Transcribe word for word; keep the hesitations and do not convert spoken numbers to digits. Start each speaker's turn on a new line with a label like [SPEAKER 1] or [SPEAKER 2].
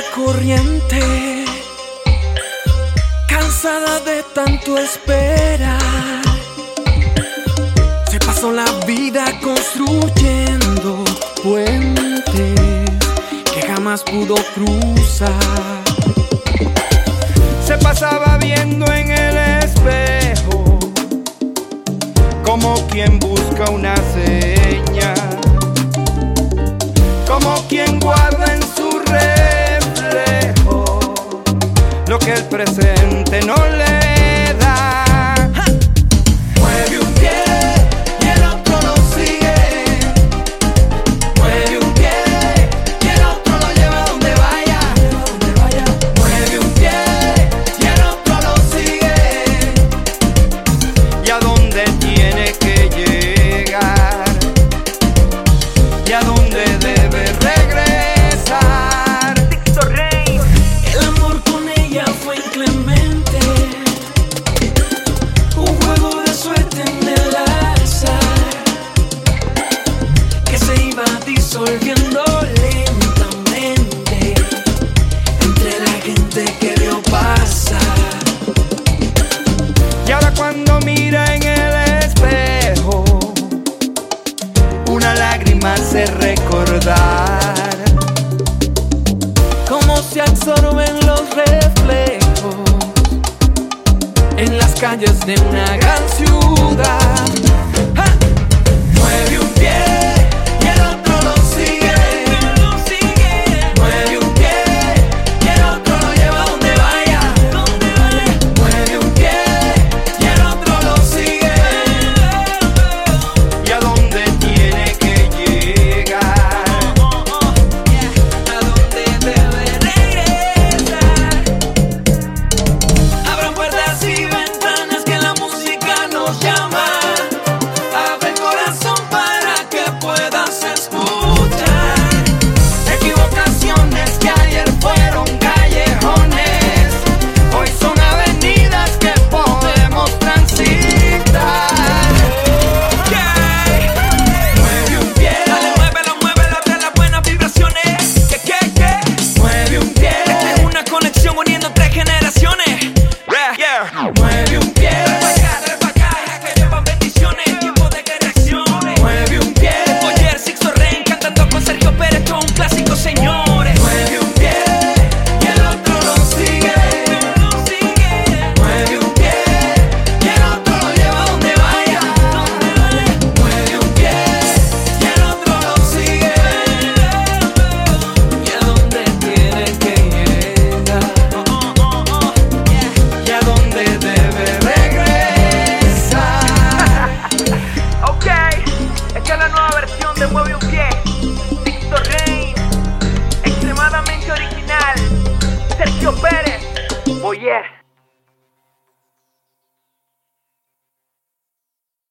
[SPEAKER 1] corriente, cansada de tanto esperar. Se pasó la vida construyendo puentes que jamás pudo cruzar.
[SPEAKER 2] Se pasaba viendo en el espejo como quien busca una seña, como quien guarda en su reflejo lo que el presente no le da. ¡Ja! Mueve un pie y el otro lo sigue. Mueve un pie y el otro lo lleva donde vaya. Donde vaya. Mueve un pie y el otro lo sigue. Y a donde tiene que llegar. Y a donde debe regresar.
[SPEAKER 1] Víctor Rey. El amor con ella fue inclemente, un juego de suerte en el azar que se iba disolviendo lentamente entre la gente que vio pasar.
[SPEAKER 2] Y ahora cuando mira en el espejo, una lágrima hace recordar
[SPEAKER 1] Cómo se absorben los reflejos en las calles de una gran ciudad. ¡Ja! Mueve un pie y el otro lo sigue. Mueve un pie y el otro lo lleva donde vaya. Mueve un pie y el otro lo sigue.
[SPEAKER 2] y a donde tiene que llegar.
[SPEAKER 1] A donde debe regresar. Abran puertas y ventanas que la música nos llama. Abre el corazón para que puedas escuchar. Equivocaciones que ayer fueron callejones, hoy son avenidas que podemos transitar. Mueve un pie, dale, muévelo, muévelo de las buenas vibraciones. Que, que, que. Mueve un pie, esta es una conexión uniendo tres generaciones. Mueve un pie, dale pa' acá, deja que llevan bendiciones, tiempo de reacciones. Mueve un pie, oye, Sixto Rain cantando con Sergio Pérez, todo un clásico, señores. Mueve un pie y el otro lo sigue. Mueve un pie y el otro lo lleva donde vaya. Mueve un pie y el otro lo sigue. Y a donde tiene que llegar. Y a donde debe regresar.
[SPEAKER 3] Ok, esta es la nueva versión de Mueve un Pie. Víctor Rey, extremadamente original. Sergio Pérez, Boyer.